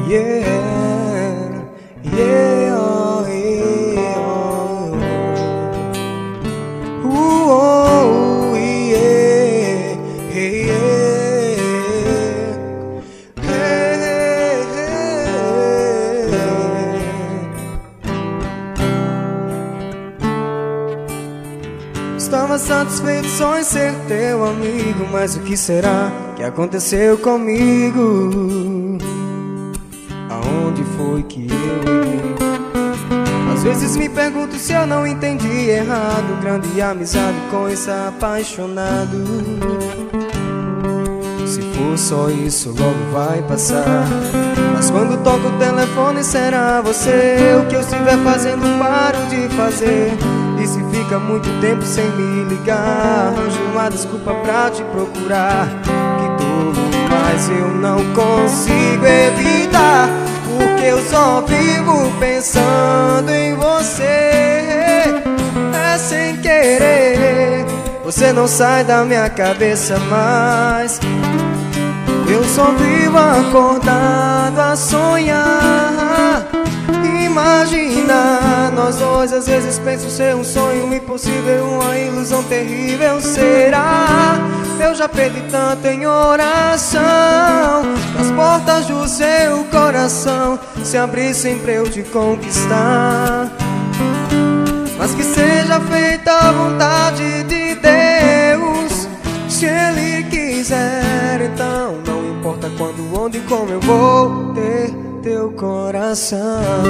Yeah, yeah, oh, yeah, oh. Ooh, oh, yeah, yeah, hey, hey. Estava satisfeito só em ser teu amigo, mas o que será que aconteceu comigo? Aonde foi que eu errei? Às vezes me pergunto se eu não entendi errado. Grande amizade com esse apaixonado. Se for só isso, logo vai passar. Mas quando toco o telefone, será você? O que eu estiver fazendo, paro de fazer. E se fica muito tempo sem me ligar, arranjo uma desculpa pra te procurar. Que tolo, mas eu não consigo evitar, porque eu só vivo pensando em você. É sem querer, você não sai da minha cabeça mais. Eu só vivo acordado a sonhar. Imagina nós dois, às vezes penso ser um sonho impossível, uma ilusão terrível. Será? Eu já perdi tanto em oração. As portas do seu coração se abrissem pra eu te conquistar. Mas que seja feita a vontade de Deus. Se Ele quiser, então não importa quando, onde e como, eu vou ter teu coração.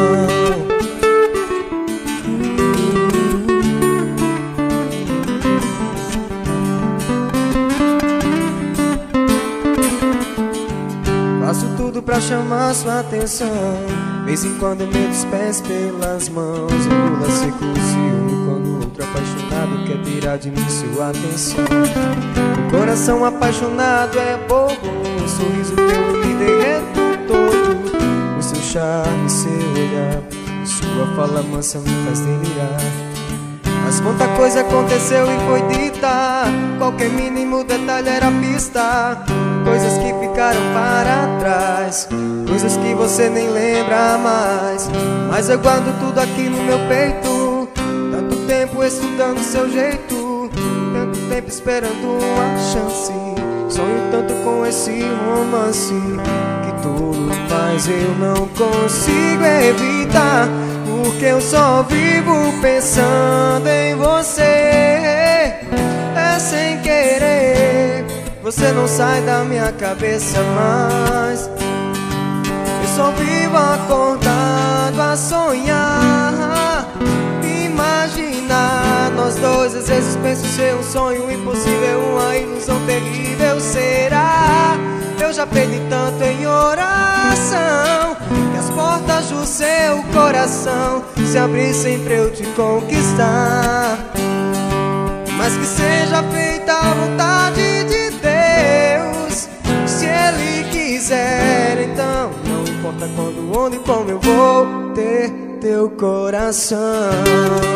Faço tudo pra chamar sua atenção. Vez em quando eu meto os pés pelas mãos. Engula seco o ciúme quando outro apaixonado quer tirar de mim sua atenção. O coração apaixonado é bobo. O sorriso teu me derreto todo. O seu charme, seu olhar, sua fala mansa me faz delirar. Mas quanta coisa aconteceu e foi dita. Qualquer mínimo detalhe era pista. Coisas que ficaram para trás, coisas que você nem lembra mais. Mas eu guardo tudo aqui no meu peito. Tanto tempo estudando seu jeito, tanto tempo esperando uma chance. Sonho tanto com esse romance. Que tolo, mas eu não consigo evitar, porque eu só vivo pensando em você. É sem querer, você não sai da minha cabeça mais. Eu só vivo acordado a sonhar. Imaginar nós dois, às vezes penso ser um sonho impossível, uma ilusão terrível. Será? Eu já perdi tanto em oração, que as portas do seu coração se abrissem pra eu te conquistar. Mas que seja feita a vontade de Deus. Se Ele quiser, então não importa quando, onde e como, eu vou ter teu coração.